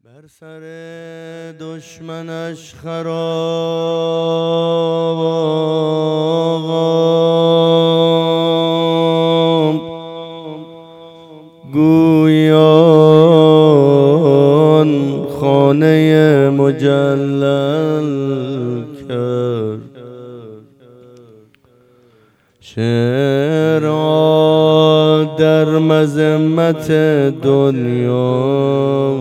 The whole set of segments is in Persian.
بر سر دشمنش خراب گویان خانه مجلل کرد. شعر در مذمت دنیا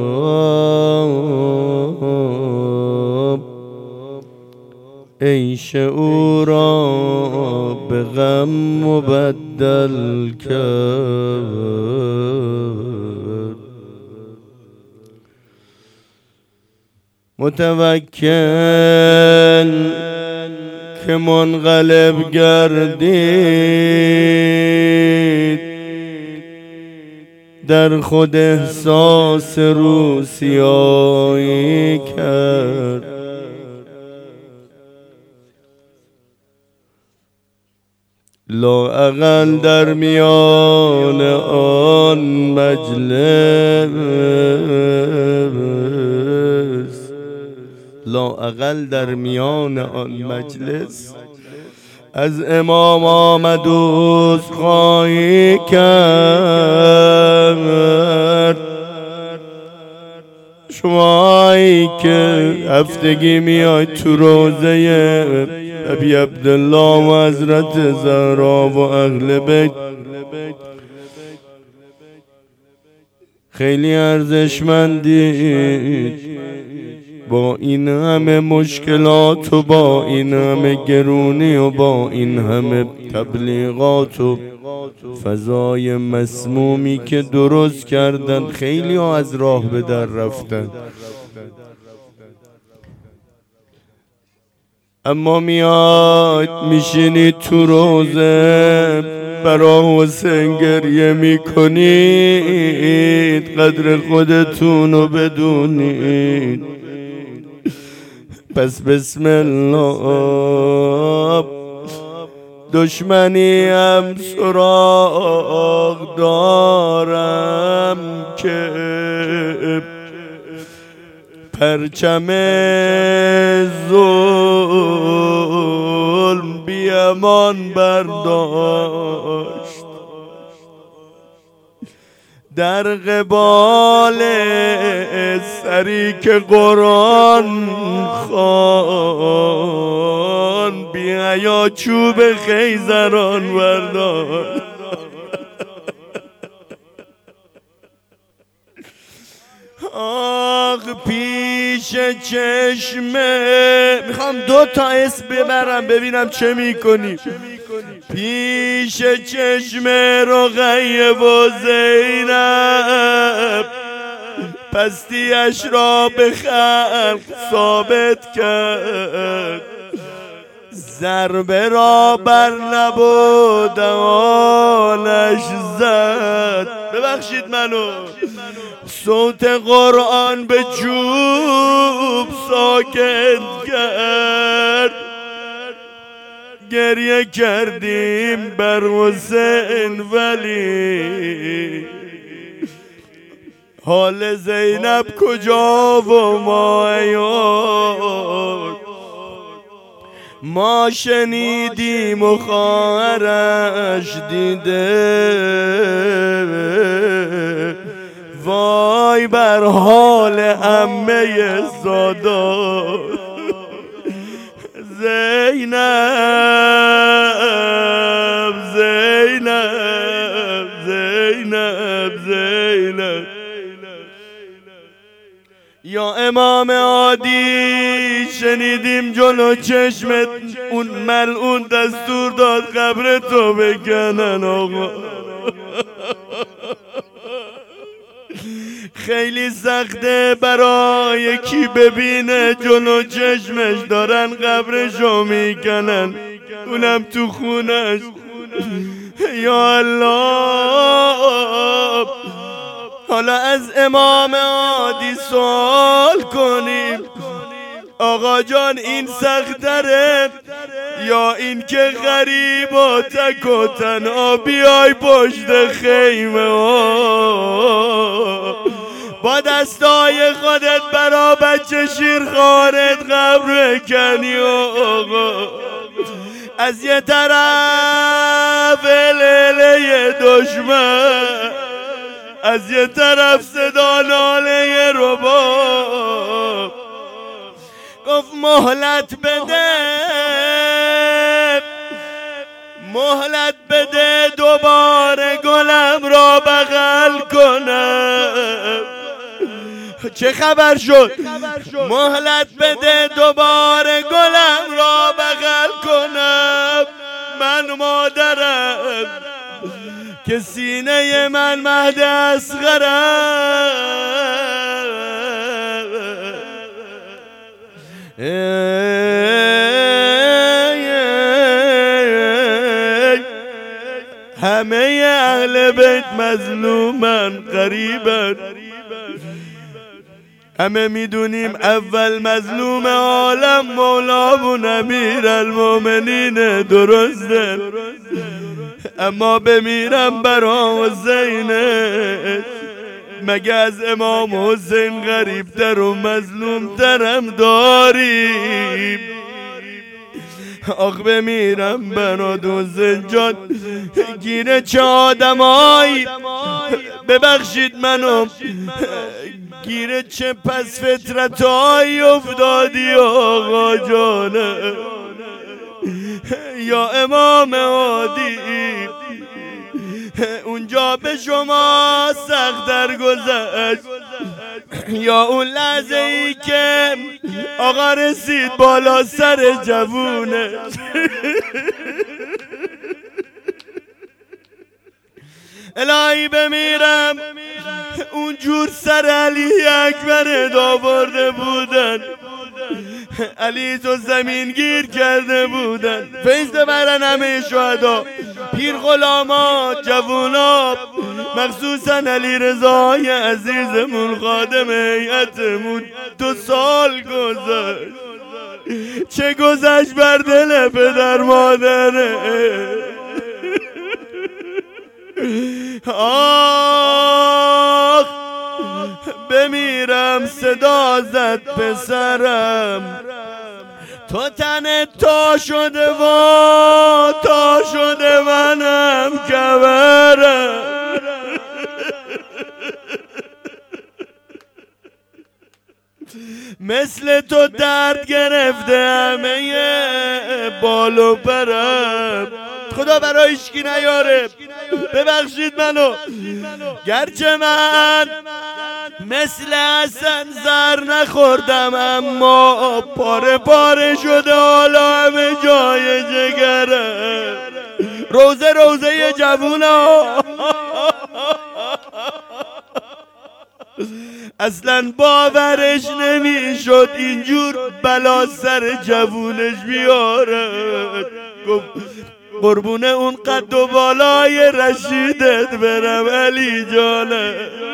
عیش او را به غم مبدل کرد. متوکل که منقلب گردید در خود احساس روسیایی کرد. لااقل در میان آن مجلس از امام آمد عذرخواهی کرد. شمایی که هفتگی میاید تو روزه ابی عبدالله و حضرت زهرا و اهل بیت، خیلی ارزشمندید. با این همه مشکلات و با این همه گرونی و با این همه تبلیغات و فضای مسمومی که درست کردن، خیلی ها از راه به در رفتن. اما میاد میشینید تو روزه برای حسین گریه میکنید، قدر خودتونو بدونید. پس بسم الله دشمنی هم سراغ دارم که پرچم ظلم بیامان برداشت، در قبال سری که قرآن خوان بی حیا چوب خیزران برداشت. آخ پیش چشمه میخوام 2 تا اسم ببرم ببینم چه میکنی. پیش چشم رقیه و زینب پستیش را به خلق ثابت کرد، ضربه را بر لب و دهانش زد. ببخشید منو، صوت قرآن به چوب ساکت کرد. گریه کردیم بر حسین ولی حال زینب کجا و ما عیان. ما شنیدیم و خواهرش دیده، وای بر حال عمه زادا. زینب زینب زینب زینب یا امام عادی، شنیدیم جلو چشمت اون ملعون دستور داد قبر تو بکنن. آقا خیلی سخته برای کی ببینه جلو چشمش دارن قبرشو میکنن، اونم تو خونش. یا الله، حالا از امام عادی سوال کنیم آقا جان این سختره یا این که غریب و تک و تنها بیای پشت خیمه ها با دستای خودت برا بچه شیرخوارت قبر کنی و آقا از یه طرف لیله دشمن، از یه طرف صدا ناله رباب. گفت مهلت بده، مهلت بده دوباره گلم را بغل کنم. چه خبر شد؟ مهلت بده دوباره گلم را بغل کنم. من مادرم که سینه من مهد اصغرم. همه اهل بیت مظلومن غریبن. همه میدونیم اول مظلوم عالم مولامون امیرالمومنین، درسته؟ اما بمیرم برا حسینه، مگه از امام حسین غریبتر و مظلومترم داریم؟ آخ بمیرم برات حسین جان، گیره چه آدمایی، ببخشید منو، گیره چه پس فطرتایی افتادی آقا جانه. یا امام عادی اونجا به شما سخت در گذشت، یا اون لحظه ای که آقا رسید بالا سر جوونه. الهی بمیرم اونجور سر علی اکبر آورده بودن، علی تو زمین گیر کرده بودن. فیض ببرن همه شهدا، پیر غلاما، جوونا، مخصوصا علی رضای عزیزمون خادم هیئتمون 2 سال گذشت. چه گذشت بر دل پدر مادره. آخ بمیرم صدا زد پسرم، تو تنت تا شده و تا شده منم کبرم. مثل تو درد گرفته همه بال و پرم. خدا برای هیچکی نیاره، ببخشید منو. گرچه من مثل حسن زر نخوردم، اما پاره پاره شده حالا همه جای جگرم. روزه روزه جوونا اصلا باورش نمیشد اینجور بلا سر جوونش بیارد. گفت قربون اون قد و بالای رشیدت برم علی جانه.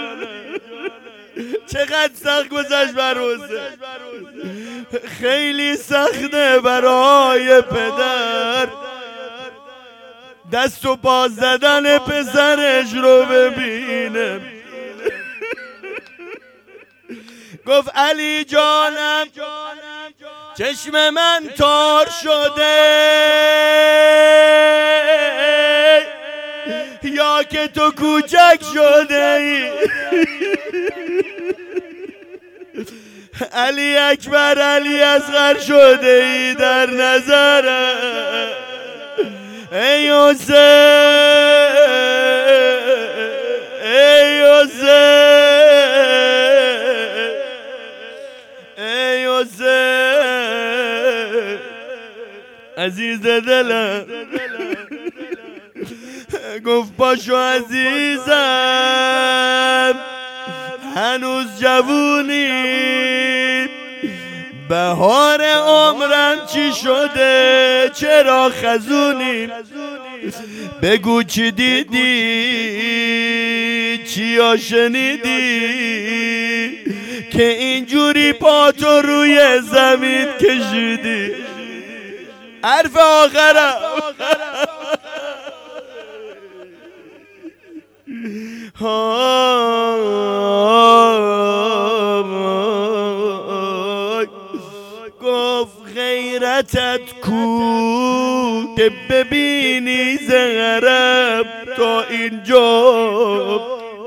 چقدر سخت گذشت بر حسین، خیلی سخته برای پدر دست و پا زدن پسرش رو ببینه. گفت علی جانم چشم من تار شده، یا که تو کوچک شده ای. علی اکبر علی اصغر شده ای در نظرم. ای حسین، ای حسین، ای حسین عزیز دلم. گفت پاشو عزیزم هنوز جوونی، بهار عمرم چی شده چرا خزونی؟ بگو چی دیدی چیا شنیدی که اینجوری پاتو روی زمین کشیدی؟ حرف آخرم غیرتت کو که ببینی زهرم تا اینجا.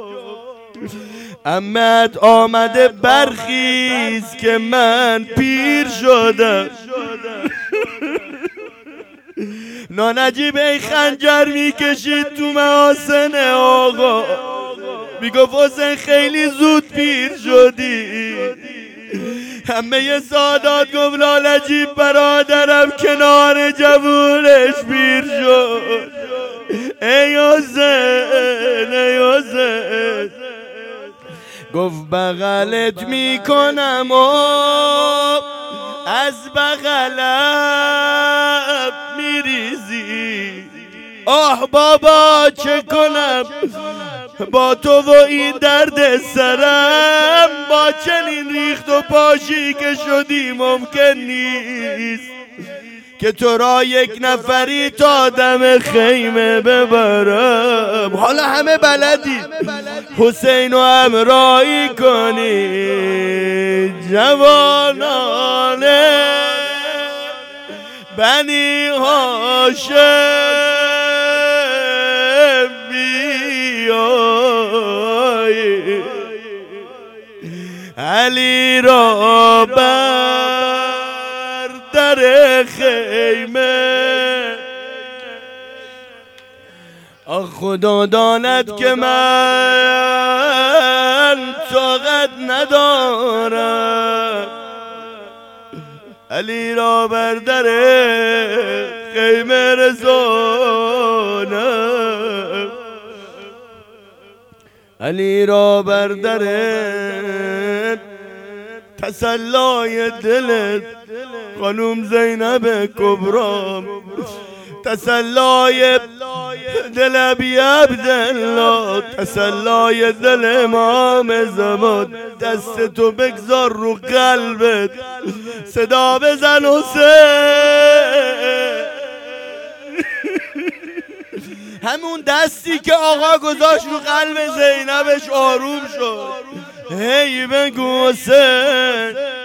امت آمده برخیز که من پیر شدم. نانجیب ای خنجر میکشید تو محاسن آقا، میگفت حسین خیلی زود پیر شدی. همه سادات گفت نانجیب برادرم کنار جوونش پیر شد. ای حسین ای حسین، گفت بغلت میکنم و از بغلم میریزی. آه بابا چه کنم با تو و این درد سرم، با چنین ریخت و پاشی که شدی ممکن نیست که تو را یک نفری تا دم خیمه ببرم. حالا همه بلدی حسین رو همراهی کنی، جوانان بنی هاشم بیایی، علی را بر در خیمه. خدا داند که من طاقت ندارم، علی را بر در خیمه رسانم، علی را بر در تسلای دلت خانوم زینب کبرا، تسلای دل ابی عبدالله، تسلای دل امام زمان. دست تو بگذار رو قلبت، صدا بزن حسین. همون دستی که آقا گذاشت رو قلب زینبش آروم شد. هی بگو حسین